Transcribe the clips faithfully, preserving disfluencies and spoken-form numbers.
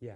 Ja.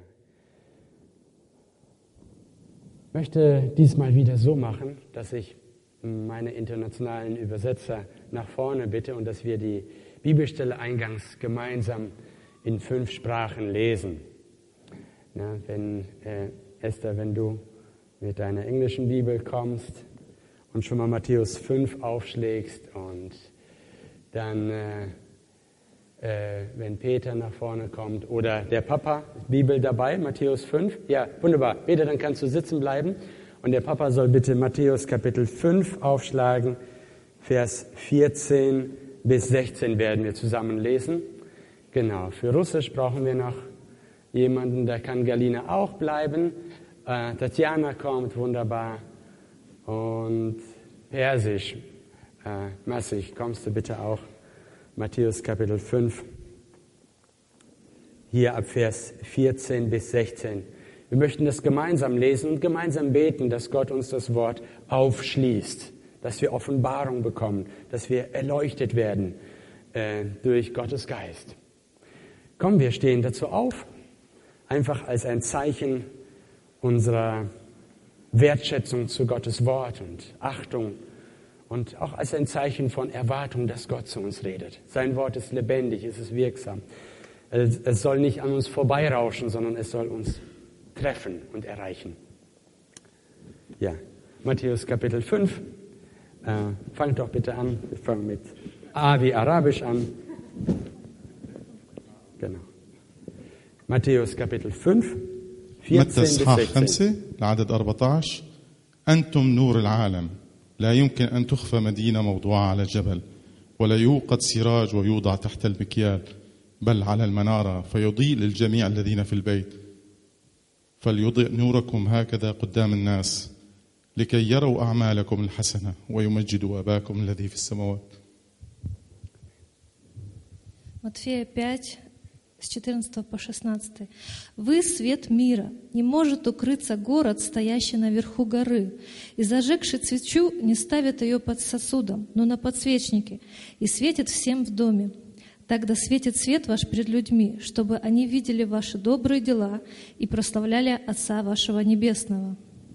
Ich möchte diesmal wieder so machen, dass ich meine internationalen Übersetzer nach vorne bitte und dass wir die Bibelstelle eingangs gemeinsam in fünf Sprachen lesen. Na, wenn, äh, Esther, wenn du mit deiner englischen Bibel kommst und schon mal Matthäus fünf aufschlägst und dann, äh, äh, wenn Peter nach vorne kommt oder der Papa, Bibel dabei, Matthäus fünf. Ja, wunderbar. Peter, dann kannst du sitzen bleiben. Und der Papa soll bitte Matthäus Kapitel fünf aufschlagen, Vers vierzehn bis sechzehn werden wir zusammen lesen. Genau, für Russisch brauchen wir noch jemanden, da kann Galina auch bleiben. Äh, Tatjana kommt, wunderbar. Und Persisch, äh, Massig, kommst du bitte auch. Matthäus Kapitel fünf, hier ab Vers vierzehn bis sechzehn. Wir möchten das gemeinsam lesen und gemeinsam beten, dass Gott uns das Wort aufschließt, dass wir Offenbarung bekommen, dass wir erleuchtet werden äh, durch Gottes Geist. Komm, wir stehen dazu auf, einfach als ein Zeichen unserer Wertschätzung zu Gottes Wort und Achtung und auch als ein Zeichen von Erwartung, dass Gott zu uns redet. Sein Wort ist lebendig, es ist wirksam. Es soll nicht an uns vorbeirauschen, sondern es soll uns treffen und erreichen. Ja, Matthäus Kapitel fünf. Äh, fangt doch bitte an. Wir fangen mit A wie Arabisch an. Genau. Matthäus Kapitel fünf, vierzehn bis sechzehn. العدد أربعة عشر أنتم نور العالم لا يمكن أن تخفى مدينة موضوعة على جبل ولا يوقد سراج ويوضع تحت المكيال بل على المنارة فيضيء للجميع الذين في البيت فليضئ نوركم هكذا قدام الناس لكي يروا أعمالكم الحسنة ويمجدوا أباكم الذي في السماوات. Матфея пять, с четырнадцатого по шестнадцатый. «Вы свет мира. Не может укрыться город, стоящий наверху горы. И зажегший свечу не ставит ее под сосудом, но на подсвечнике, и светит всем в доме. Тогда светит свет ваш пред людьми, чтобы они видели ваши добрые дела и прославляли Отца вашего Небесного».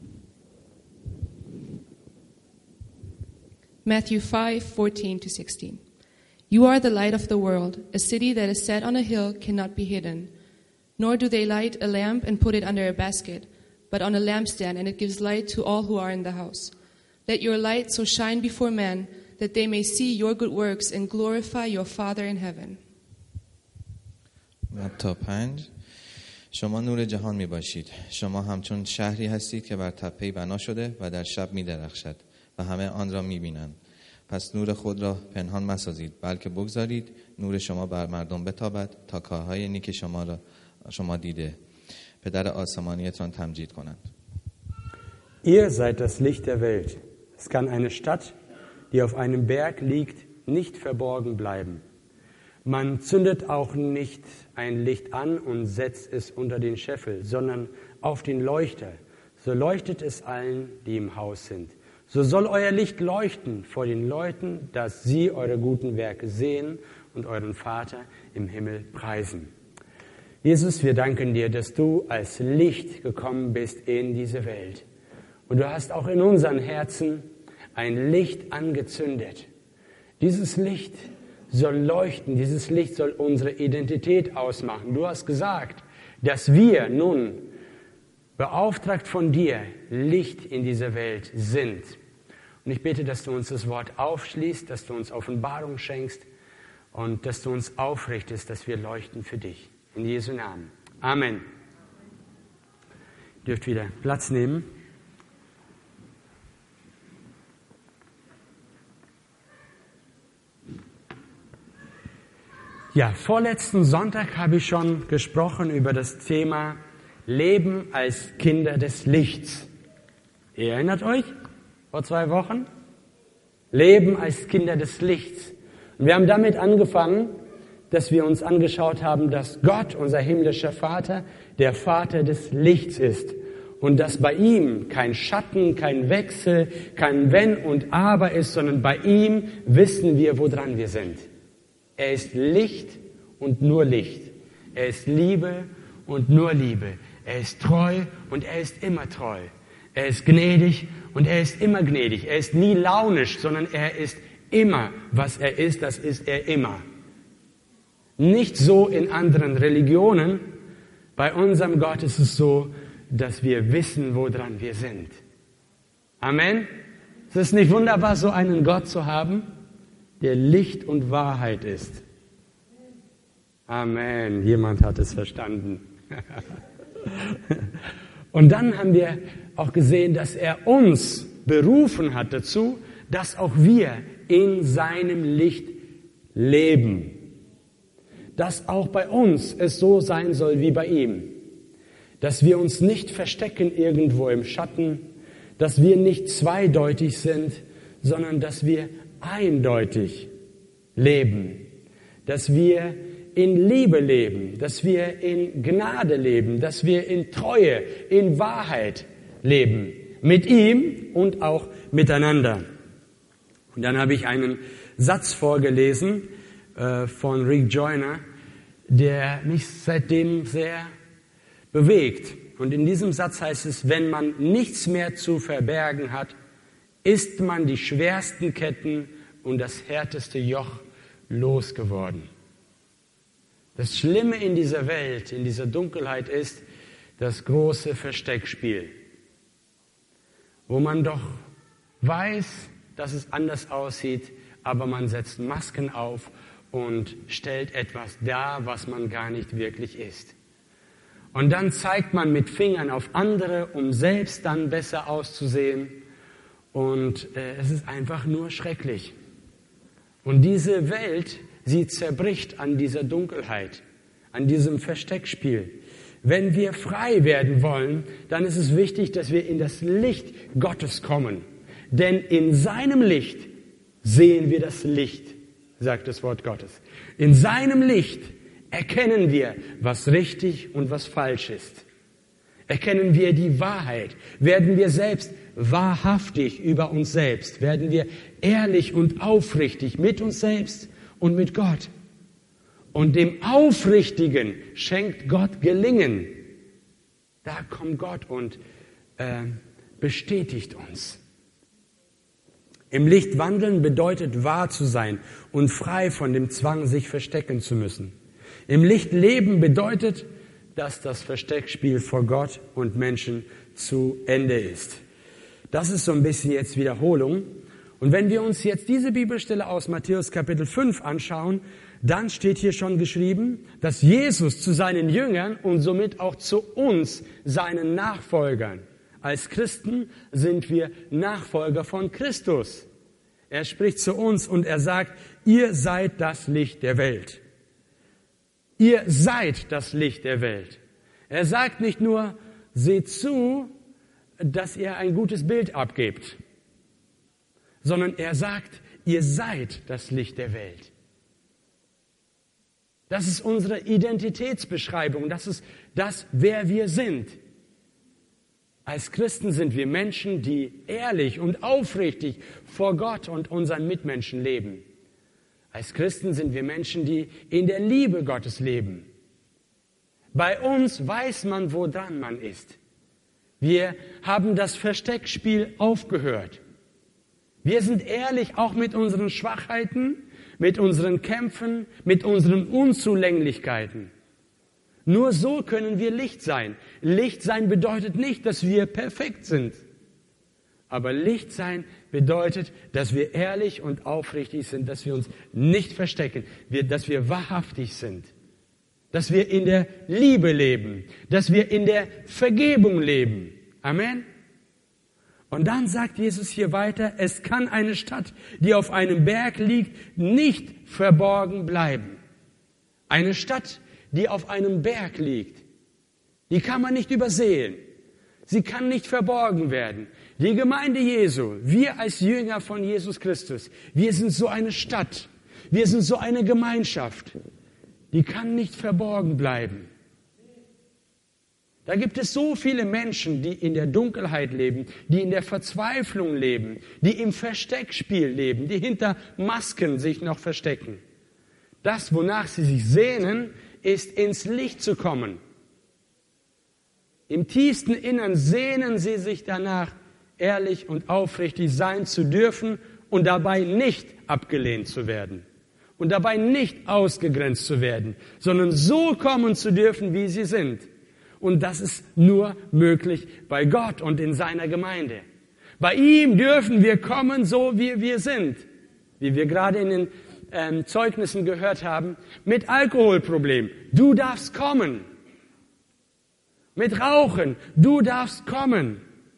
Matthew five, fourteen to sixteen. You are the light of the world. A city that is set on a hill cannot be hidden. Nor do they light a lamp and put it under a basket, but on a lampstand, and it gives light to all who are in the house. Let your light so shine before men that they may see your good works and glorify your Father in heaven. متی پنج. شما نور جهان می باشید. شما همچون شهری هستید که بر تپه‌ای بنا شده و در شب می درخشد و همه آن را می بینند. پس نور خود را پنهان مسازید، بلکه بگذارید نور شما بر مردم بتابد تا کارهای نیک شما را شما دیده پدر آسمانیتان تمجید کنند. Ihr seid das Licht der Welt. Es kann eine Stadt, die auf einem Berg liegt, nicht verborgen bleiben. Man zündet auch nicht ein Licht an und setzt es unter den Scheffel, sondern auf den Leuchter. So leuchtet es allen, die im Haus sind. So soll euer Licht leuchten vor den Leuten, dass sie eure guten Werke sehen und euren Vater im Himmel preisen. Jesus, wir danken dir, dass du als Licht gekommen bist in diese Welt. Und du hast auch in unseren Herzen ein Licht angezündet. Dieses Licht soll leuchten, dieses Licht soll unsere Identität ausmachen. Du hast gesagt, dass wir nun beauftragt von dir Licht in dieser Welt sind. Und ich bete, dass du uns das Wort aufschließt, dass du uns Offenbarung schenkst und dass du uns aufrichtest, dass wir leuchten für dich. In Jesu Namen. Amen. Ihr dürft wieder Platz nehmen. Ja, vorletzten Sonntag habe ich schon gesprochen über das Thema Leben als Kinder des Lichts. Ihr erinnert euch? Vor zwei Wochen? Leben als Kinder des Lichts. Und wir haben damit angefangen, dass wir uns angeschaut haben, dass Gott, unser himmlischer Vater, der Vater des Lichts ist. Und dass bei ihm kein Schatten, kein Wechsel, kein Wenn und Aber ist, sondern bei ihm wissen wir, woran wir sind. Er ist Licht und nur Licht. Er ist Liebe und nur Liebe. Er ist treu und er ist immer treu. Er ist gnädig und er ist immer gnädig. Er ist nie launisch, sondern er ist immer, was er ist, das ist er immer. Nicht so in anderen Religionen. Bei unserem Gott ist es so, dass wir wissen, woran wir sind. Amen. Ist es nicht wunderbar, so einen Gott zu haben, der Licht und Wahrheit ist? Amen. Jemand hat es verstanden. Und dann haben wir auch gesehen, dass er uns berufen hat dazu, dass auch wir in seinem Licht leben. Dass auch bei uns es so sein soll wie bei ihm. Dass wir uns nicht verstecken irgendwo im Schatten, dass wir nicht zweideutig sind, sondern dass wir eindeutig leben. Dass wir in Liebe leben, dass wir in Gnade leben, dass wir in Treue, in Wahrheit leben. Mit ihm und auch miteinander. Und dann habe ich einen Satz vorgelesen äh, von Rick Joyner, der mich seitdem sehr bewegt. Und in diesem Satz heißt es, wenn man nichts mehr zu verbergen hat, ist man die schwersten Ketten und das härteste Joch losgeworden. Das Schlimme in dieser Welt, in dieser Dunkelheit ist das große Versteckspiel, wo man doch weiß, dass es anders aussieht, aber man setzt Masken auf und stellt etwas dar, was man gar nicht wirklich ist. Und dann zeigt man mit Fingern auf andere, um selbst dann besser auszusehen. Und äh, es ist einfach nur schrecklich. Und diese Welt, sie zerbricht an dieser Dunkelheit, an diesem Versteckspiel. Wenn wir frei werden wollen, dann ist es wichtig, dass wir in das Licht Gottes kommen. Denn in seinem Licht sehen wir das Licht, sagt das Wort Gottes. In seinem Licht erkennen wir, was richtig und was falsch ist. Erkennen wir die Wahrheit, werden wir selbst wahrhaftig über uns selbst, werden wir ehrlich und aufrichtig mit uns selbst und mit Gott. Und dem Aufrichtigen schenkt Gott Gelingen. Da kommt Gott und äh, bestätigt uns. Im Licht wandeln bedeutet wahr zu sein und frei von dem Zwang, sich verstecken zu müssen. Im Licht leben bedeutet, dass das Versteckspiel vor Gott und Menschen zu Ende ist. Das ist so ein bisschen jetzt Wiederholung. Und wenn wir uns jetzt diese Bibelstelle aus Matthäus Kapitel fünf anschauen, dann steht hier schon geschrieben, dass Jesus zu seinen Jüngern und somit auch zu uns, seinen Nachfolgern, als Christen sind wir Nachfolger von Christus. Er spricht zu uns und er sagt, ihr seid das Licht der Welt. Ihr seid das Licht der Welt. Er sagt nicht nur, seht zu, dass ihr ein gutes Bild abgebt, sondern er sagt, ihr seid das Licht der Welt. Das ist unsere Identitätsbeschreibung, das ist das, wer wir sind. Als Christen sind wir Menschen, die ehrlich und aufrichtig vor Gott und unseren Mitmenschen leben. Als Christen sind wir Menschen, die in der Liebe Gottes leben. Bei uns weiß man, woran man ist. Wir haben das Versteckspiel aufgehört. Wir sind ehrlich auch mit unseren Schwachheiten, mit unseren Kämpfen, mit unseren Unzulänglichkeiten. Nur so können wir Licht sein. Licht sein bedeutet nicht, dass wir perfekt sind. Aber Licht sein bedeutet, dass wir ehrlich und aufrichtig sind, dass wir uns nicht verstecken, wir, dass wir wahrhaftig sind, dass wir in der Liebe leben, dass wir in der Vergebung leben. Amen. Und dann sagt Jesus hier weiter, es kann eine Stadt, die auf einem Berg liegt, nicht verborgen bleiben. Eine Stadt, die auf einem Berg liegt, die kann man nicht übersehen. Sie kann nicht verborgen werden. Die Gemeinde Jesu, wir als Jünger von Jesus Christus, wir sind so eine Stadt, wir sind so eine Gemeinschaft, die kann nicht verborgen bleiben. Da gibt es so viele Menschen, die in der Dunkelheit leben, die in der Verzweiflung leben, die im Versteckspiel leben, die hinter Masken sich noch verstecken. Das, wonach sie sich sehnen, ist ins Licht zu kommen. Im tiefsten Innern sehnen sie sich danach, ehrlich und aufrichtig sein zu dürfen und dabei nicht abgelehnt zu werden und dabei nicht ausgegrenzt zu werden, sondern so kommen zu dürfen, wie sie sind. Und das ist nur möglich bei Gott und in seiner Gemeinde. Bei ihm dürfen wir kommen, so wie wir sind, wie wir gerade in den ähm, Zeugnissen gehört haben, mit Alkoholproblem. Du darfst kommen. Mit Rauchen. Du darfst kommen.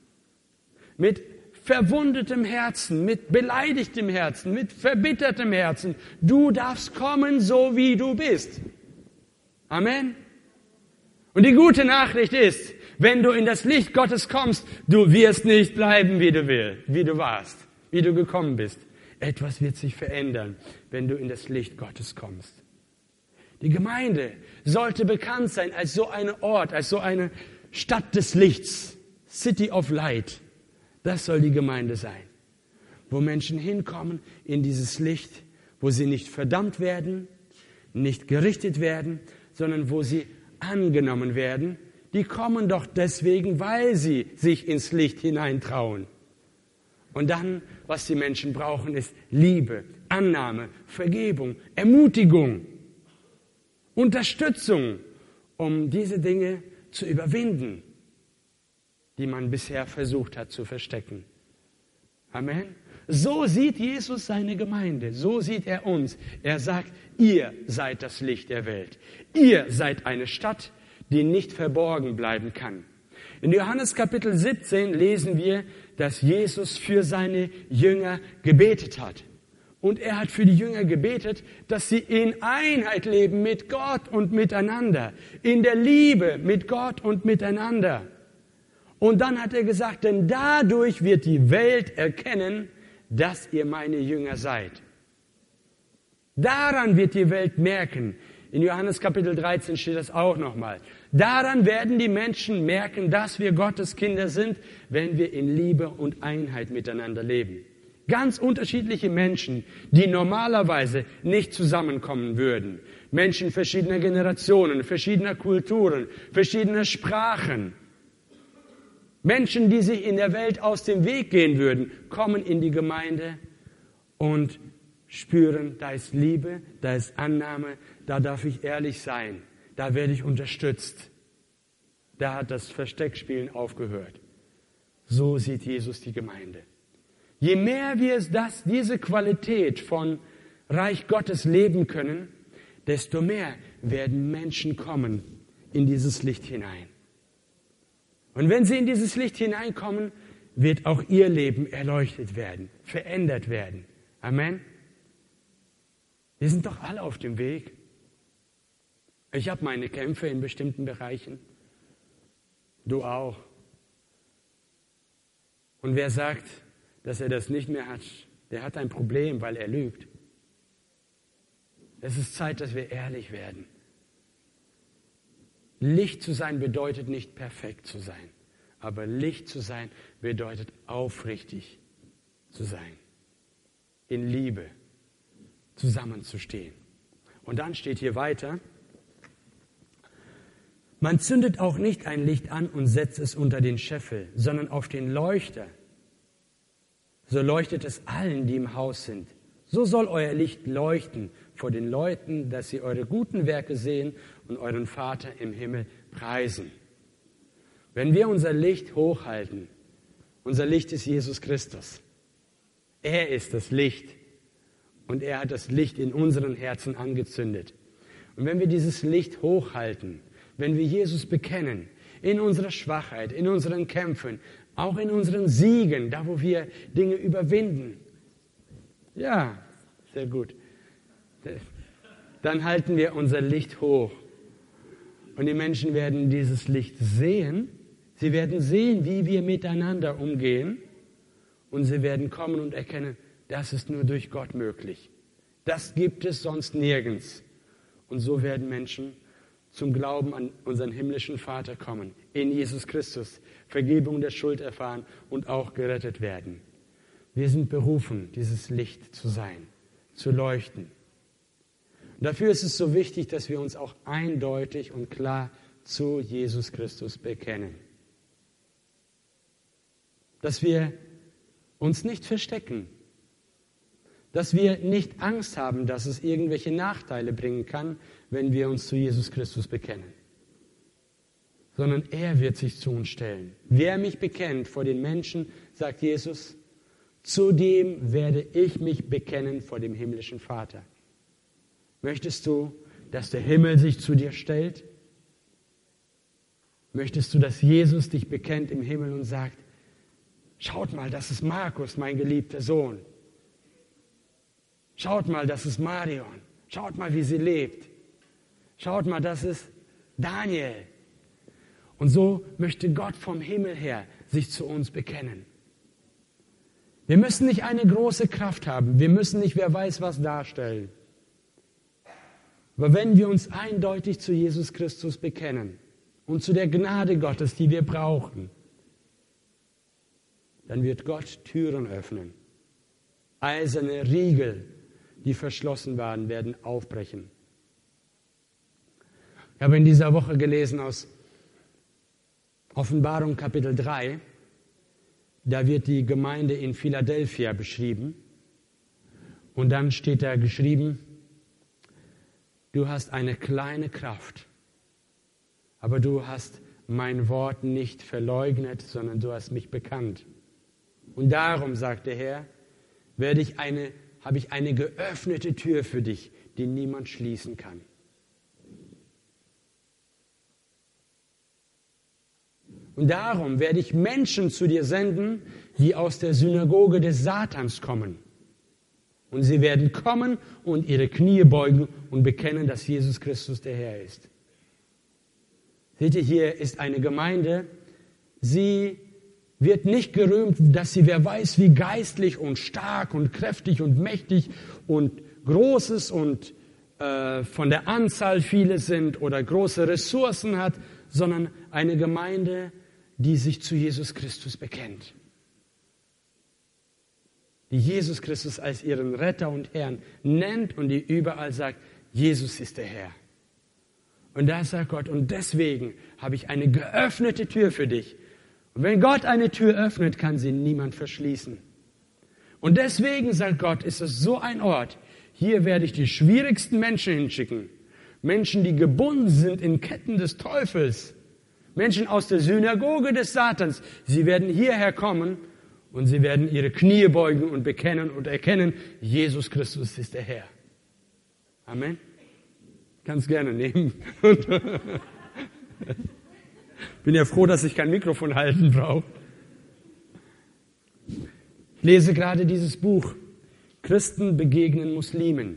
Mit verwundetem Herzen, mit beleidigtem Herzen, mit verbittertem Herzen. Du darfst kommen, so wie du bist. Amen. Und die gute Nachricht ist, wenn du in das Licht Gottes kommst, du wirst nicht bleiben, wie du willst, wie du warst, wie du gekommen bist. Etwas wird sich verändern, wenn du in das Licht Gottes kommst. Die Gemeinde sollte bekannt sein als so ein Ort, als so eine Stadt des Lichts, City of Light. Das soll die Gemeinde sein, wo Menschen hinkommen in dieses Licht, wo sie nicht verdammt werden, nicht gerichtet werden, sondern wo sie angenommen werden. Die kommen doch deswegen, weil sie sich ins Licht hineintrauen. Und dann, was die Menschen brauchen, ist Liebe, Annahme, Vergebung, Ermutigung, Unterstützung, um diese Dinge zu überwinden, die man bisher versucht hat zu verstecken. Amen. So sieht Jesus seine Gemeinde, so sieht er uns. Er sagt, ihr seid das Licht der Welt. Ihr seid eine Stadt, die nicht verborgen bleiben kann. In Johannes Kapitel siebzehn lesen wir, dass Jesus für seine Jünger gebetet hat. Und er hat für die Jünger gebetet, dass sie in Einheit leben mit Gott und miteinander, in der Liebe mit Gott und miteinander. Und dann hat er gesagt, denn dadurch wird die Welt erkennen, dass ihr meine Jünger seid. Daran wird die Welt merken. In Johannes Kapitel dreizehn steht das auch nochmal. Daran werden die Menschen merken, dass wir Gottes Kinder sind, wenn wir in Liebe und Einheit miteinander leben. Ganz unterschiedliche Menschen, die normalerweise nicht zusammenkommen würden. Menschen verschiedener Generationen, verschiedener Kulturen, verschiedener Sprachen. Menschen, die sich in der Welt aus dem Weg gehen würden, kommen in die Gemeinde und spüren, da ist Liebe, da ist Annahme, da darf ich ehrlich sein, da werde ich unterstützt. Da hat das Versteckspielen aufgehört. So sieht Jesus die Gemeinde. Je mehr wir das, diese Qualität von Reich Gottes leben können, desto mehr werden Menschen kommen in dieses Licht hinein. Und wenn sie in dieses Licht hineinkommen, wird auch ihr Leben erleuchtet werden, verändert werden. Amen. Wir sind doch alle auf dem Weg. Ich habe meine Kämpfe in bestimmten Bereichen. Du auch. Und wer sagt, dass er das nicht mehr hat, der hat ein Problem, weil er lügt. Es ist Zeit, dass wir ehrlich werden. Licht zu sein bedeutet nicht perfekt zu sein, aber Licht zu sein bedeutet aufrichtig zu sein, in Liebe zusammenzustehen. Und dann steht hier weiter, man zündet auch nicht ein Licht an und setzt es unter den Scheffel, sondern auf den Leuchter. So leuchtet es allen, die im Haus sind. So soll euer Licht leuchten vor den Leuten, dass sie eure guten Werke sehen und euren Vater im Himmel preisen. Wenn wir unser Licht hochhalten, unser Licht ist Jesus Christus. Er ist das Licht und er hat das Licht in unseren Herzen angezündet. Und wenn wir dieses Licht hochhalten, wenn wir Jesus bekennen, in unserer Schwachheit, in unseren Kämpfen, auch in unseren Siegen, da wo wir Dinge überwinden, ja, sehr gut, dann halten wir unser Licht hoch. Und die Menschen werden dieses Licht sehen. Sie werden sehen, wie wir miteinander umgehen. Und sie werden kommen und erkennen, das ist nur durch Gott möglich. Das gibt es sonst nirgends. Und so werden Menschen zum Glauben an unseren himmlischen Vater kommen, in Jesus Christus, Vergebung der Schuld erfahren und auch gerettet werden. Wir sind berufen, dieses Licht zu sein, zu leuchten. Und dafür ist es so wichtig, dass wir uns auch eindeutig und klar zu Jesus Christus bekennen. Dass wir uns nicht verstecken. Dass wir nicht Angst haben, dass es irgendwelche Nachteile bringen kann, wenn wir uns zu Jesus Christus bekennen. Sondern er wird sich zu uns stellen. Wer mich bekennt vor den Menschen, sagt Jesus, zu dem werde ich mich bekennen vor dem himmlischen Vater. Möchtest du, dass der Himmel sich zu dir stellt? Möchtest du, dass Jesus dich bekennt im Himmel und sagt, schaut mal, das ist Markus, mein geliebter Sohn. Schaut mal, das ist Marion. Schaut mal, wie sie lebt. Schaut mal, das ist Daniel. Und so möchte Gott vom Himmel her sich zu uns bekennen. Wir müssen nicht eine große Kraft haben. Wir müssen nicht wer weiß was darstellen. Aber wenn wir uns eindeutig zu Jesus Christus bekennen und zu der Gnade Gottes, die wir brauchen, dann wird Gott Türen öffnen. Eiserne Riegel, die verschlossen waren, werden aufbrechen. Ich habe in dieser Woche gelesen aus Offenbarung Kapitel drei, da wird die Gemeinde in Philadelphia beschrieben. Und dann steht da geschrieben, du hast eine kleine Kraft, aber du hast mein Wort nicht verleugnet, sondern du hast mich bekannt. Und darum, sagt der Herr, werde ich eine, habe ich eine geöffnete Tür für dich, die niemand schließen kann. Und darum werde ich Menschen zu dir senden, die aus der Synagoge des Satans kommen. Und sie werden kommen und ihre Knie beugen und bekennen, dass Jesus Christus der Herr ist. Seht ihr, hier ist eine Gemeinde, sie wird nicht gerühmt, dass sie, wer weiß, wie geistlich und stark und kräftig und mächtig und Großes und äh, von der Anzahl viele sind oder große Ressourcen hat, sondern eine Gemeinde, die sich zu Jesus Christus bekennt. Die Jesus Christus als ihren Retter und Herrn nennt und die überall sagt, Jesus ist der Herr. Und da sagt Gott, und deswegen habe ich eine geöffnete Tür für dich. Und wenn Gott eine Tür öffnet, kann sie niemand verschließen. Und deswegen, sagt Gott, ist es so ein Ort, hier werde ich die schwierigsten Menschen hinschicken. Menschen, die gebunden sind in Ketten des Teufels. Menschen aus der Synagoge des Satans. Sie werden hierher kommen und sie werden ihre Knie beugen und bekennen und erkennen, Jesus Christus ist der Herr. Amen. Kannst gerne nehmen. Bin ja froh, dass ich kein Mikrofon halten brauche. Ich lese gerade dieses Buch. Christen begegnen Muslimen.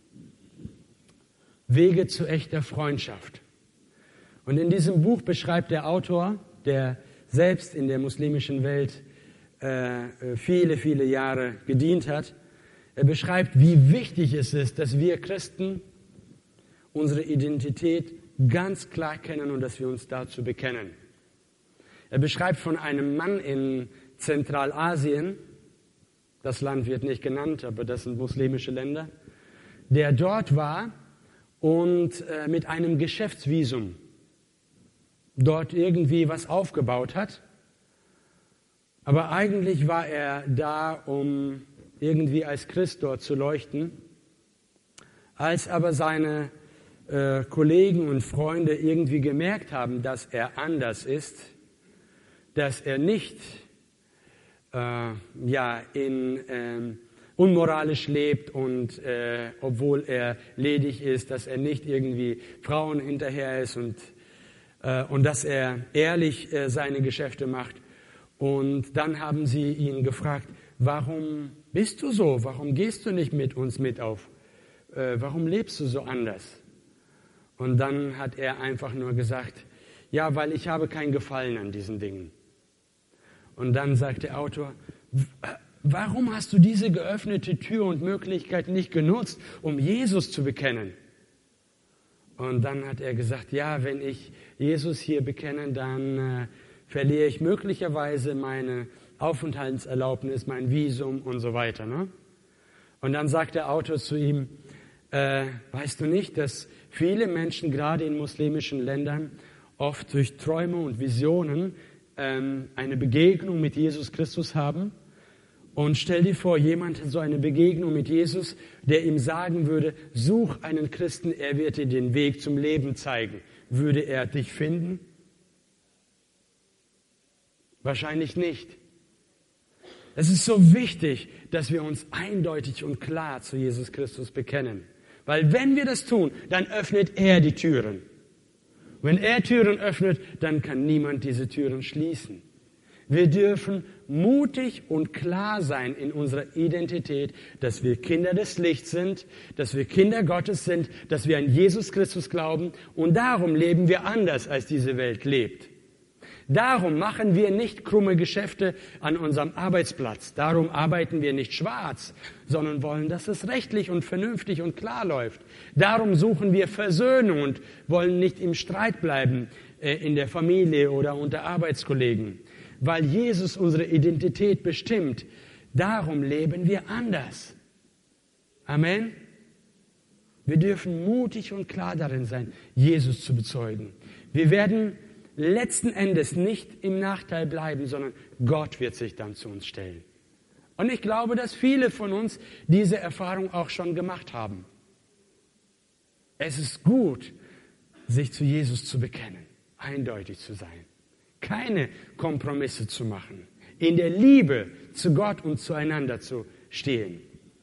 Wege zu echter Freundschaft. Und in diesem Buch beschreibt der Autor, der selbst in der muslimischen Welt äh, viele, viele Jahre gedient hat, er beschreibt, wie wichtig es ist, dass wir Christen unsere Identität ganz klar kennen und dass wir uns dazu bekennen. Er beschreibt von einem Mann in Zentralasien, das Land wird nicht genannt, aber das sind muslimische Länder, der dort war und äh, mit einem Geschäftsvisum dort irgendwie was aufgebaut hat. Aber eigentlich war er da, um irgendwie als Christ dort zu leuchten. Als aber seine äh, Kollegen und Freunde irgendwie gemerkt haben, dass er anders ist, dass er nicht äh, ja, in, äh, unmoralisch lebt und äh, obwohl er ledig ist, dass er nicht irgendwie Frauen hinterher ist und und dass er ehrlich seine Geschäfte macht. Und dann haben sie ihn gefragt, warum bist du so? Warum gehst du nicht mit uns mit auf? Warum lebst du so anders? Und dann hat er einfach nur gesagt, ja, weil ich habe keinen Gefallen an diesen Dingen. Und dann sagt der Autor, warum hast du diese geöffnete Tür und Möglichkeit nicht genutzt, um Jesus zu bekennen? Und dann hat er gesagt, ja, wenn ich Jesus hier bekenne, dann äh, verliere ich möglicherweise meine Aufenthaltserlaubnis, mein Visum und so weiter. Ne? Und dann sagt der Autor zu ihm, äh, weißt du nicht, dass viele Menschen gerade in muslimischen Ländern oft durch Träume und Visionen ähm, eine Begegnung mit Jesus Christus haben. Und stell dir vor, jemand hat so eine Begegnung mit Jesus, der ihm sagen würde, such einen Christen, er wird dir den Weg zum Leben zeigen. Würde er dich finden? Wahrscheinlich nicht. Es ist so wichtig, dass wir uns eindeutig und klar zu Jesus Christus bekennen. Weil wenn wir das tun, dann öffnet er die Türen. Wenn er Türen öffnet, dann kann niemand diese Türen schließen. Wir dürfen mutig und klar sein in unserer Identität, dass wir Kinder des Lichts sind, dass wir Kinder Gottes sind, dass wir an Jesus Christus glauben und darum leben wir anders, als diese Welt lebt. Darum machen wir nicht krumme Geschäfte an unserem Arbeitsplatz. Darum arbeiten wir nicht schwarz, sondern wollen, dass es rechtlich und vernünftig und klar läuft. Darum suchen wir Versöhnung und wollen nicht im Streit bleiben äh, in der Familie oder unter Arbeitskollegen. Weil Jesus unsere Identität bestimmt. Darum leben wir anders. Amen. Wir dürfen mutig und klar darin sein, Jesus zu bezeugen. Wir werden letzten Endes nicht im Nachteil bleiben, sondern Gott wird sich dann zu uns stellen. Und ich glaube, dass viele von uns diese Erfahrung auch schon gemacht haben. Es ist gut, sich zu Jesus zu bekennen, eindeutig zu sein. Keine Kompromisse zu machen, in der Liebe zu Gott und zueinander zu stehen.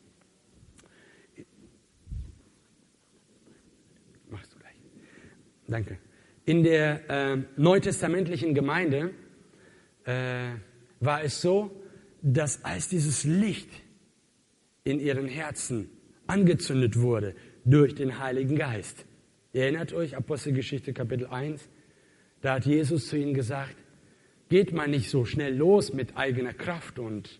Machst du gleich. Danke. In der äh, neutestamentlichen Gemeinde äh, war es so, dass als dieses Licht in ihren Herzen angezündet wurde durch den Heiligen Geist. Ihr erinnert euch, Apostelgeschichte Kapitel eins, da hat Jesus zu ihnen gesagt, geht mal nicht so schnell los mit eigener Kraft, und,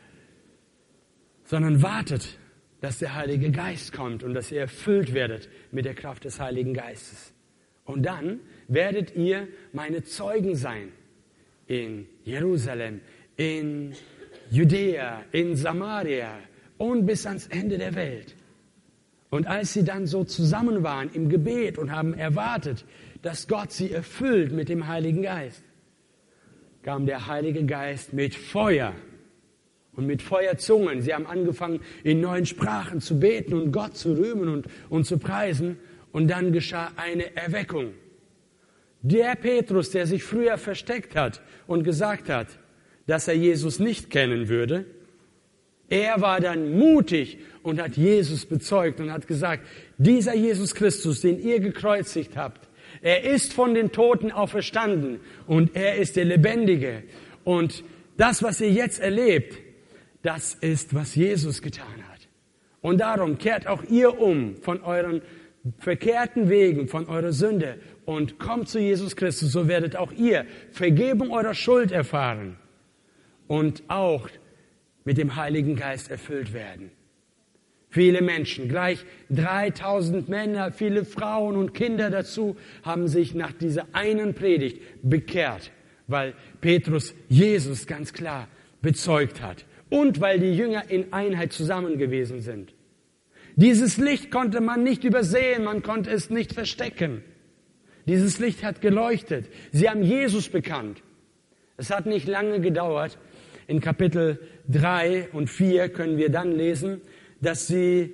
sondern wartet, dass der Heilige Geist kommt und dass ihr erfüllt werdet mit der Kraft des Heiligen Geistes. Und dann werdet ihr meine Zeugen sein in Jerusalem, in Judäa, in Samaria und bis ans Ende der Welt. Und als sie dann so zusammen waren im Gebet und haben erwartet, dass Gott sie erfüllt mit dem Heiligen Geist, kam der Heilige Geist mit Feuer und mit Feuerzungen. Sie haben angefangen, in neuen Sprachen zu beten und Gott zu rühmen und, und zu preisen. Und dann geschah eine Erweckung. Der Petrus, der sich früher versteckt hat und gesagt hat, dass er Jesus nicht kennen würde, er war dann mutig und hat Jesus bezeugt und hat gesagt, dieser Jesus Christus, den ihr gekreuzigt habt, er ist von den Toten auferstanden und er ist der Lebendige. Und das, was ihr jetzt erlebt, das ist, was Jesus getan hat. Und darum kehrt auch ihr um von euren verkehrten Wegen, von eurer Sünde und kommt zu Jesus Christus, so werdet auch ihr Vergebung eurer Schuld erfahren und auch mit dem Heiligen Geist erfüllt werden. Viele Menschen, gleich dreitausend Männer, viele Frauen und Kinder dazu, haben sich nach dieser einen Predigt bekehrt, weil Petrus Jesus ganz klar bezeugt hat und weil die Jünger in Einheit zusammen gewesen sind. Dieses Licht konnte man nicht übersehen, man konnte es nicht verstecken. Dieses Licht hat geleuchtet. Sie haben Jesus bekannt. Es hat nicht lange gedauert. In Kapitel drei und vier können wir dann lesen, dass sie,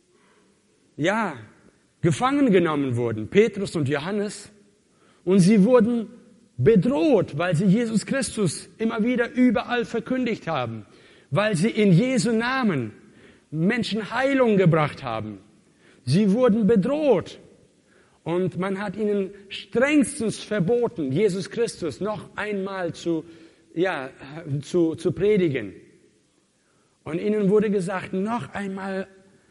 ja, gefangen genommen wurden, Petrus und Johannes, und sie wurden bedroht, weil sie Jesus Christus immer wieder überall verkündigt haben, weil sie in Jesu Namen Menschen Heilung gebracht haben. Sie wurden bedroht und man hat ihnen strengstens verboten, Jesus Christus noch einmal zu, ja, zu, zu predigen. Und ihnen wurde gesagt, noch einmal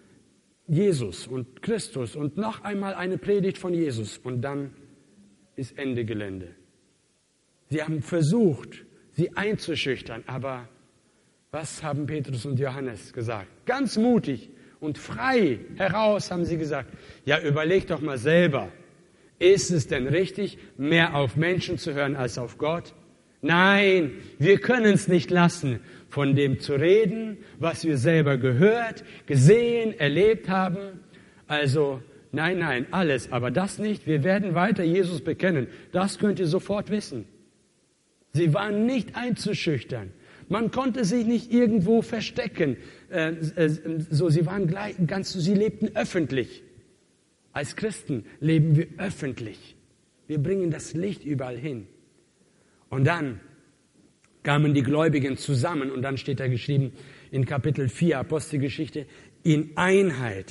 Jesus und Christus und noch einmal eine Predigt von Jesus und dann ist Ende Gelände. Sie haben versucht, sie einzuschüchtern, aber was haben Petrus und Johannes gesagt? Ganz mutig und frei heraus haben sie gesagt, ja, überleg doch mal selber, ist es denn richtig, mehr auf Menschen zu hören als auf Gott? Nein, wir können es nicht lassen, von dem zu reden, was wir selber gehört, gesehen, erlebt haben. Also Nein, nein, alles, aber das nicht. Wir werden weiter Jesus bekennen. Das könnt ihr sofort wissen. Sie waren nicht einzuschüchtern. Man konnte sich nicht irgendwo verstecken. Äh, äh, so, sie waren gleich, ganz, sie lebten öffentlich. Als Christen leben wir öffentlich. Wir bringen das Licht überall hin. Und dann kamen die Gläubigen zusammen und dann steht da geschrieben in Kapitel vier Apostelgeschichte, in Einheit,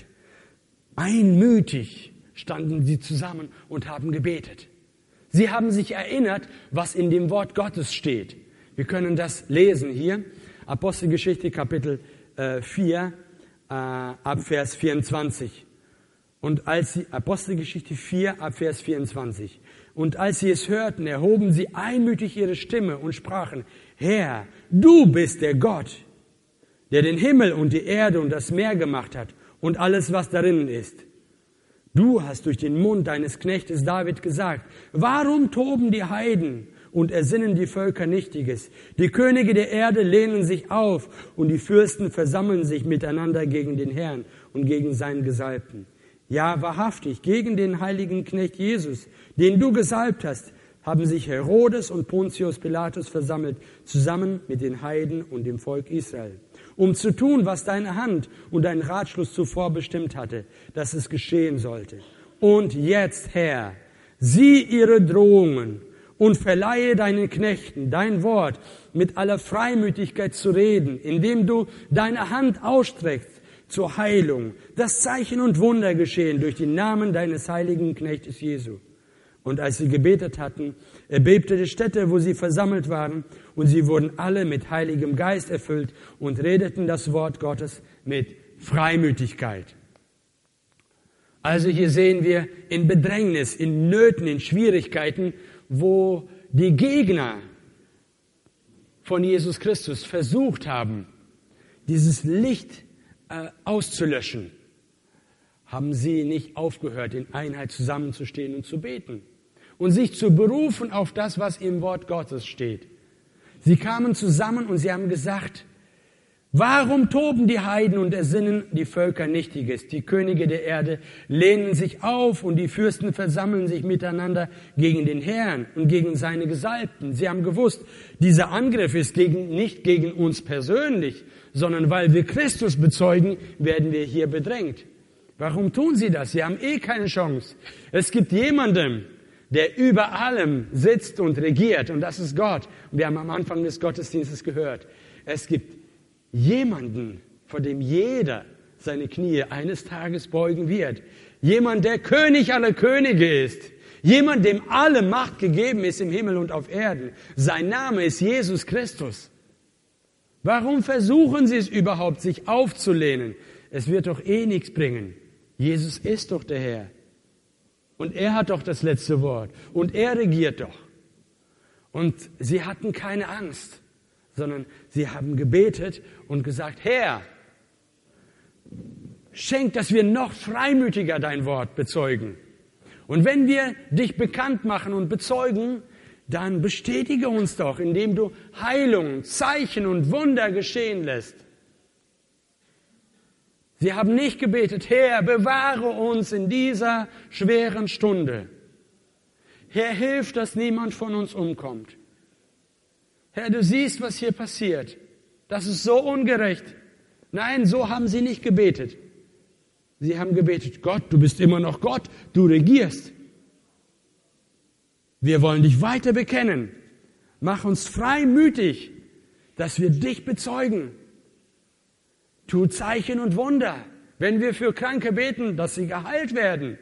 einmütig standen sie zusammen und haben gebetet. Sie haben sich erinnert, was in dem Wort Gottes steht. Wir können das lesen hier, Apostelgeschichte Kapitel äh, vier, äh, ab Vers vierundzwanzig. Und als sie, Apostelgeschichte vier, ab Vers vierundzwanzig. Und als sie es hörten, erhoben sie einmütig ihre Stimme und sprachen, Herr, du bist der Gott, der den Himmel und die Erde und das Meer gemacht hat und alles, was darin ist. Du hast durch den Mund deines Knechtes David gesagt, warum toben die Heiden und ersinnen die Völker Nichtiges? Die Könige der Erde lehnen sich auf und die Fürsten versammeln sich miteinander gegen den Herrn und gegen seinen Gesalbten. Ja, wahrhaftig, gegen den heiligen Knecht Jesus, den du gesalbt hast, haben sich Herodes und Pontius Pilatus versammelt, zusammen mit den Heiden und dem Volk Israel, um zu tun, was deine Hand und dein Ratschluss zuvor bestimmt hatte, dass es geschehen sollte. Und jetzt, Herr, sieh ihre Drohungen und verleihe deinen Knechten dein Wort mit aller Freimütigkeit zu reden, indem du deine Hand ausstreckst zur Heilung, das Zeichen und Wunder geschehen durch den Namen deines heiligen Knechtes Jesu. Und als sie gebetet hatten, erbebte die Stätte, wo sie versammelt waren, und sie wurden alle mit Heiligem Geist erfüllt und redeten das Wort Gottes mit Freimütigkeit. Also hier sehen wir in Bedrängnis, in Nöten, in Schwierigkeiten, wo die Gegner von Jesus Christus versucht haben, dieses Licht äh, auszulöschen, haben sie nicht aufgehört, in Einheit zusammenzustehen und zu beten und sich zu berufen auf das, was im Wort Gottes steht. Sie kamen zusammen und sie haben gesagt, warum toben die Heiden und ersinnen die Völker Nichtiges? Die Könige der Erde lehnen sich auf und die Fürsten versammeln sich miteinander gegen den Herrn und gegen seine Gesalbten. Sie haben gewusst, dieser Angriff ist gegen, nicht gegen uns persönlich, sondern weil wir Christus bezeugen, werden wir hier bedrängt. Warum tun sie das? Sie haben eh keine Chance. Es gibt jemanden, der über allem sitzt und regiert, und das ist Gott. Und wir haben am Anfang des Gottesdienstes gehört, es gibt jemanden, vor dem jeder seine Knie eines Tages beugen wird. Jemand, der König aller Könige ist. Jemand, dem alle Macht gegeben ist im Himmel und auf Erden. Sein Name ist Jesus Christus. Warum versuchen sie es überhaupt, sich aufzulehnen? Es wird doch eh nichts bringen. Jesus ist doch der Herr. Und er hat doch das letzte Wort. Und er regiert doch. Und sie hatten keine Angst, sondern sie haben gebetet und gesagt, Herr, schenk, dass wir noch freimütiger dein Wort bezeugen. Und wenn wir dich bekannt machen und bezeugen, dann bestätige uns doch, indem du Heilung, Zeichen und Wunder geschehen lässt. Sie haben nicht gebetet, Herr, bewahre uns in dieser schweren Stunde. Herr, hilf, dass niemand von uns umkommt. Herr, du siehst, was hier passiert. Das ist so ungerecht. Nein, so haben sie nicht gebetet. Sie haben gebetet, Gott, du bist immer noch Gott, du regierst. Wir wollen dich weiter bekennen. Mach uns freimütig, dass wir dich bezeugen. Tu Zeichen und Wunder, wenn wir für Kranke beten, dass sie geheilt werden.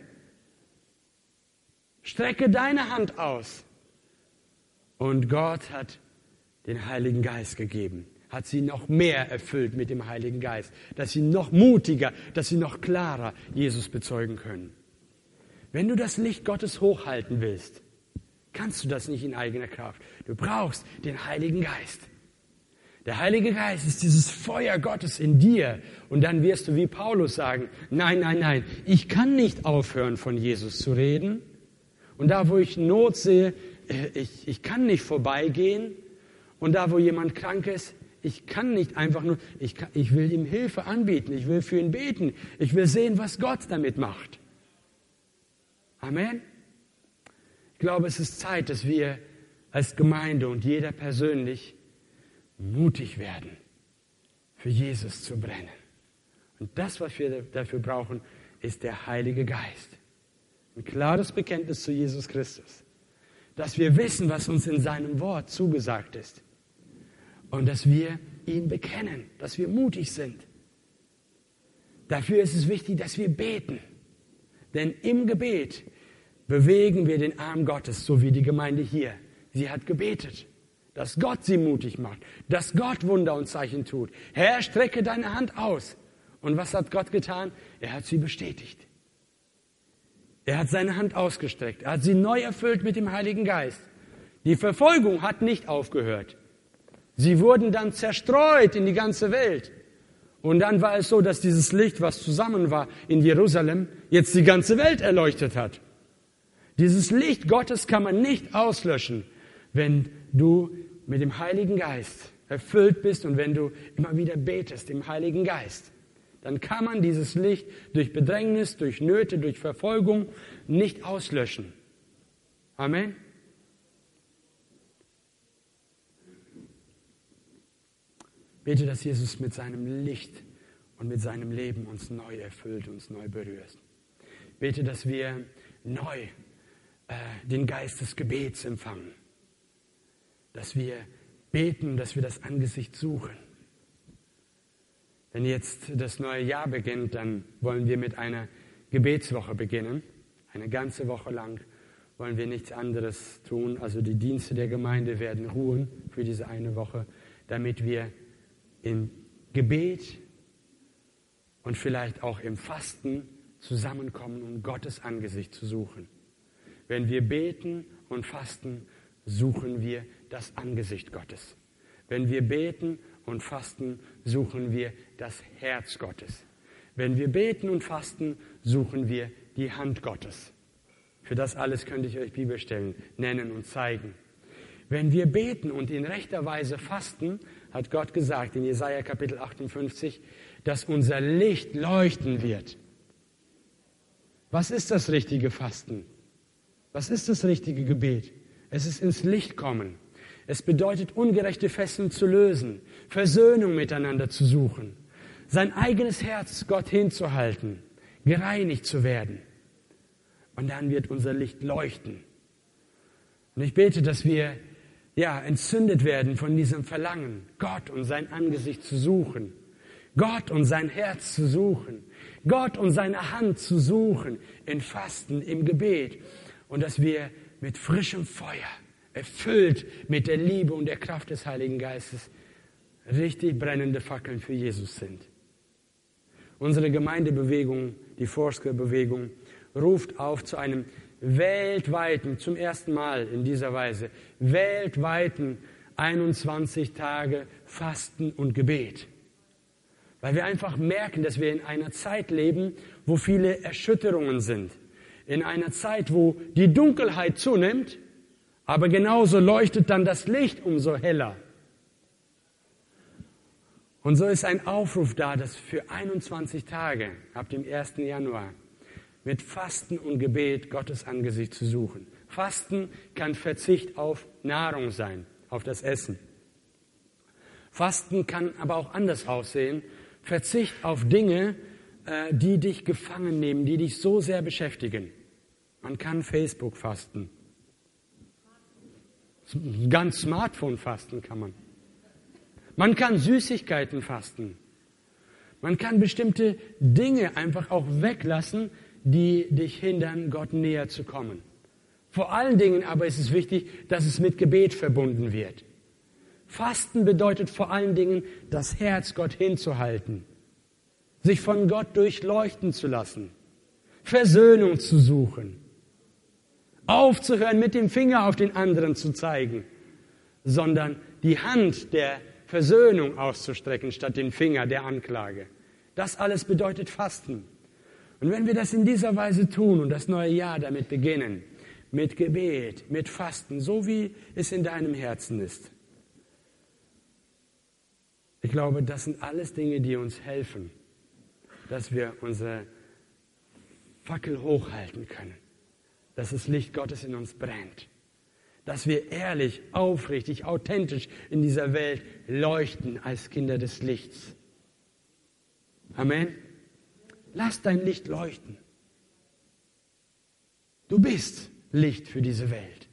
Strecke deine Hand aus. Und Gott hat den Heiligen Geist gegeben, hat sie noch mehr erfüllt mit dem Heiligen Geist, dass sie noch mutiger, dass sie noch klarer Jesus bezeugen können. Wenn du das Licht Gottes hochhalten willst, kannst du das nicht in eigener Kraft. Du brauchst den Heiligen Geist. Der Heilige Geist ist dieses Feuer Gottes in dir. Und dann wirst du wie Paulus sagen, nein, nein, nein, ich kann nicht aufhören, von Jesus zu reden. Und da, wo ich Not sehe, ich, ich kann nicht vorbeigehen. Und da, wo jemand krank ist, ich kann nicht einfach nur, ich, kann, ich will ihm Hilfe anbieten, ich will für ihn beten, ich will sehen, was Gott damit macht. Amen. Ich glaube, es ist Zeit, dass wir als Gemeinde und jeder persönlich mutig werden, für Jesus zu brennen. Und das, was wir dafür brauchen, ist der Heilige Geist. Ein klares Bekenntnis zu Jesus Christus. Dass wir wissen, was uns in seinem Wort zugesagt ist. Und dass wir ihn bekennen, dass wir mutig sind. Dafür ist es wichtig, dass wir beten. Denn im Gebet bewegen wir den Arm Gottes, so wie die Gemeinde hier. Sie hat gebetet, dass Gott sie mutig macht, dass Gott Wunder und Zeichen tut. Herr, strecke deine Hand aus. Und was hat Gott getan? Er hat sie bestätigt. Er hat seine Hand ausgestreckt. Er hat sie neu erfüllt mit dem Heiligen Geist. Die Verfolgung hat nicht aufgehört. Sie wurden dann zerstreut in die ganze Welt. Und dann war es so, dass dieses Licht, was zusammen war in Jerusalem, jetzt die ganze Welt erleuchtet hat. Dieses Licht Gottes kann man nicht auslöschen, wenn du mit dem Heiligen Geist erfüllt bist und wenn du immer wieder betest im Heiligen Geist. Dann kann man dieses Licht durch Bedrängnis, durch Nöte, durch Verfolgung nicht auslöschen. Amen. Bete, dass Jesus mit seinem Licht und mit seinem Leben uns neu erfüllt, uns neu berührt. Bete, dass wir neu äh, den Geist des Gebets empfangen. Dass wir beten, dass wir das Angesicht suchen. Wenn jetzt das neue Jahr beginnt, dann wollen wir mit einer Gebetswoche beginnen. Eine ganze Woche lang wollen wir nichts anderes tun. Also die Dienste der Gemeinde werden ruhen für diese eine Woche, damit wir im Gebet und vielleicht auch im Fasten zusammenkommen, um Gottes Angesicht zu suchen. Wenn wir beten und fasten, suchen wir das Angesicht Gottes. Wenn wir beten und fasten, suchen wir das Herz Gottes. Wenn wir beten und fasten, suchen wir die Hand Gottes. Für das alles könnte ich euch Bibelstellen nennen und zeigen. Wenn wir beten und in rechter Weise fasten, hat Gott gesagt in Jesaja Kapitel achtundfünfzig, dass unser Licht leuchten wird. Was ist das richtige Fasten? Was ist das richtige Gebet? Es ist ins Licht kommen. Es bedeutet, ungerechte Fesseln zu lösen, Versöhnung miteinander zu suchen, sein eigenes Herz Gott hinzuhalten, gereinigt zu werden. Und dann wird unser Licht leuchten. Und ich bete, dass wir ja, entzündet werden von diesem Verlangen, Gott und sein Angesicht zu suchen, Gott und sein Herz zu suchen, Gott und seine Hand zu suchen, in Fasten, im Gebet. Und dass wir mit frischem Feuer, erfüllt mit der Liebe und der Kraft des Heiligen Geistes, richtig brennende Fackeln für Jesus sind. Unsere Gemeindebewegung, die Foursquare-Bewegung, ruft auf zu einem weltweiten, zum ersten Mal in dieser Weise, weltweiten einundzwanzig Tage Fasten und Gebet. Weil wir einfach merken, dass wir in einer Zeit leben, wo viele Erschütterungen sind. In einer Zeit, wo die Dunkelheit zunimmt, aber genauso leuchtet dann das Licht umso heller. Und so ist ein Aufruf da, dass für einundzwanzig Tage, ab dem ersten Januar, mit Fasten und Gebet Gottes Angesicht zu suchen. Fasten kann Verzicht auf Nahrung sein, auf das Essen. Fasten kann aber auch anders aussehen. Verzicht auf Dinge, die dich gefangen nehmen, die dich so sehr beschäftigen. Man kann Facebook fasten. Ganz Smartphone fasten kann man. Man kann Süßigkeiten fasten. Man kann bestimmte Dinge einfach auch weglassen, die dich hindern, Gott näher zu kommen. Vor allen Dingen aber ist es wichtig, dass es mit Gebet verbunden wird. Fasten bedeutet vor allen Dingen, das Herz Gott hinzuhalten, sich von Gott durchleuchten zu lassen, Versöhnung zu suchen, aufzuhören, mit dem Finger auf den anderen zu zeigen, sondern die Hand der Versöhnung auszustrecken, statt den Finger der Anklage. Das alles bedeutet Fasten. Und wenn wir das in dieser Weise tun und das neue Jahr damit beginnen, mit Gebet, mit Fasten, so wie es in deinem Herzen ist, ich glaube, das sind alles Dinge, die uns helfen, dass wir unsere Fackel hochhalten können, dass das Licht Gottes in uns brennt. Dass wir ehrlich, aufrichtig, authentisch in dieser Welt leuchten als Kinder des Lichts. Amen. Lass dein Licht leuchten. Du bist Licht für diese Welt.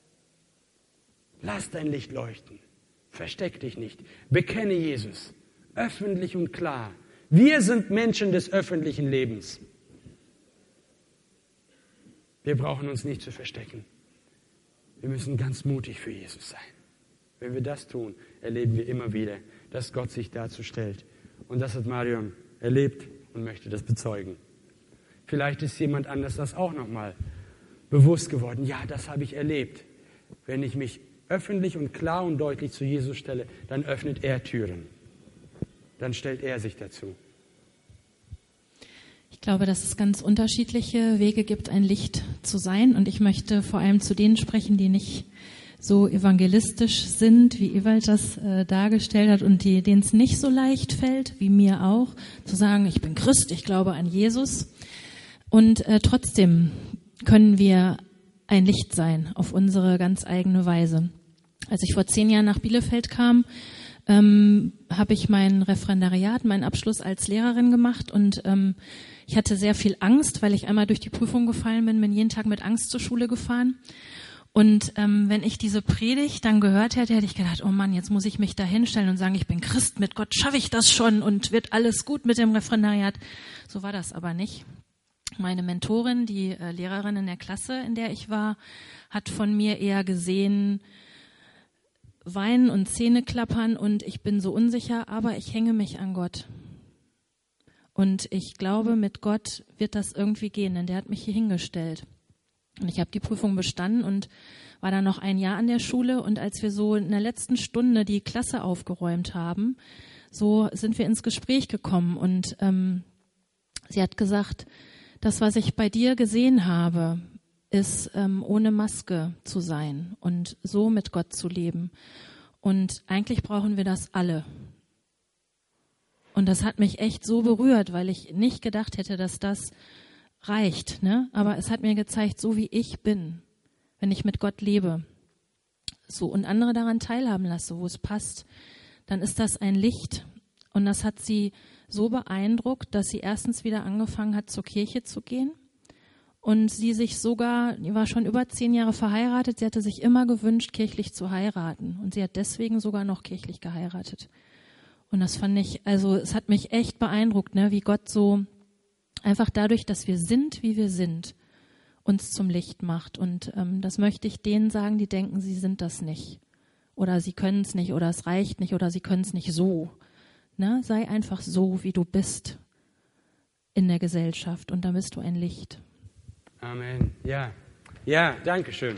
Lass dein Licht leuchten. Versteck dich nicht. Bekenne Jesus. Öffentlich und klar. Wir sind Menschen des öffentlichen Lebens. Wir brauchen uns nicht zu verstecken. Wir müssen ganz mutig für Jesus sein. Wenn wir das tun, erleben wir immer wieder, dass Gott sich dazu stellt. Und das hat Marion erlebt und möchte das bezeugen. Vielleicht ist jemand anders das auch nochmal bewusst geworden. Ja, das habe ich erlebt. Wenn ich mich öffentlich und klar und deutlich zu Jesus stelle, dann öffnet er Türen. Dann stellt er sich dazu. Ich glaube, dass es ganz unterschiedliche Wege gibt, ein Licht zu sein. Und ich möchte vor allem zu denen sprechen, die nicht so evangelistisch sind, wie Ewald das äh, dargestellt hat und die, denen es nicht so leicht fällt, wie mir auch, zu sagen, ich bin Christ, ich glaube an Jesus. Und äh, trotzdem können wir ein Licht sein auf unsere ganz eigene Weise. Als ich vor zehn Jahren nach Bielefeld kam, ähm, habe ich mein Referendariat, meinen Abschluss als Lehrerin gemacht und ähm, ich hatte sehr viel Angst, weil ich einmal durch die Prüfung gefallen bin, bin jeden Tag mit Angst zur Schule gefahren. Und ähm, wenn ich diese Predigt dann gehört hätte, hätte ich gedacht, oh Mann, jetzt muss ich mich da hinstellen und sagen, ich bin Christ, mit Gott schaffe ich das schon und wird alles gut mit dem Referendariat. So war das aber nicht. Meine Mentorin, die äh, Lehrerin in der Klasse, in der ich war, hat von mir eher gesehen, Weinen und Zähne klappern und ich bin so unsicher, aber ich hänge mich an Gott. Und ich glaube, mit Gott wird das irgendwie gehen, denn der hat mich hier hingestellt. Und ich habe die Prüfung bestanden und war dann noch ein Jahr an der Schule. Und als wir so in der letzten Stunde die Klasse aufgeräumt haben, so sind wir ins Gespräch gekommen. Und ähm, sie hat gesagt, das, was ich bei dir gesehen habe, ist ähm, ohne Maske zu sein und so mit Gott zu leben. Und eigentlich brauchen wir das alle. Und das hat mich echt so berührt, weil ich nicht gedacht hätte, dass das reicht, ne? Aber es hat mir gezeigt, so wie ich bin, wenn ich mit Gott lebe, so und andere daran teilhaben lasse, wo es passt, dann ist das ein Licht. Und das hat sie so beeindruckt, dass sie erstens wieder angefangen hat, zur Kirche zu gehen. Und sie sich sogar, die war schon über zehn Jahre verheiratet, sie hatte sich immer gewünscht, kirchlich zu heiraten. Und sie hat deswegen sogar noch kirchlich geheiratet. Und das fand ich, also es hat mich echt beeindruckt, ne, wie Gott so einfach dadurch, dass wir sind, wie wir sind, uns zum Licht macht. Und ähm, das möchte ich denen sagen, die denken, sie sind das nicht. Oder sie können es nicht, oder es reicht nicht, oder sie können es nicht so. Ne? Sei einfach so, wie du bist in der Gesellschaft. Und dann bist du ein Licht. Amen. Ja, ja, danke schön.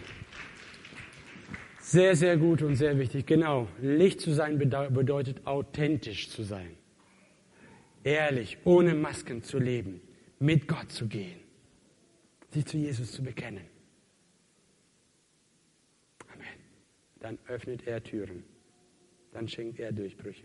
Sehr, sehr gut und sehr wichtig. Genau, Licht zu sein bedeutet authentisch zu sein. Ehrlich, ohne Masken zu leben, mit Gott zu gehen, sich zu Jesus zu bekennen. Amen. Dann öffnet er Türen, dann schenkt er Durchbrüche.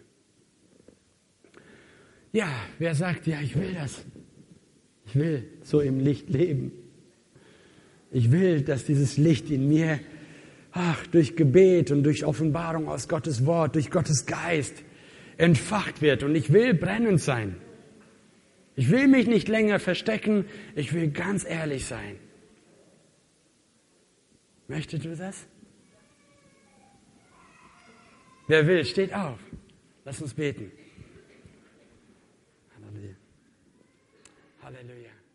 Ja, wer sagt, ja, ich will das. Ich will so im Licht leben. Ich will, dass dieses Licht in mir, ach, durch Gebet und durch Offenbarung aus Gottes Wort, durch Gottes Geist entfacht wird. Und ich will brennend sein. Ich will mich nicht länger verstecken. Ich will ganz ehrlich sein. Möchtest du das? Wer will, steht auf. Lass uns beten. Halleluja. Halleluja.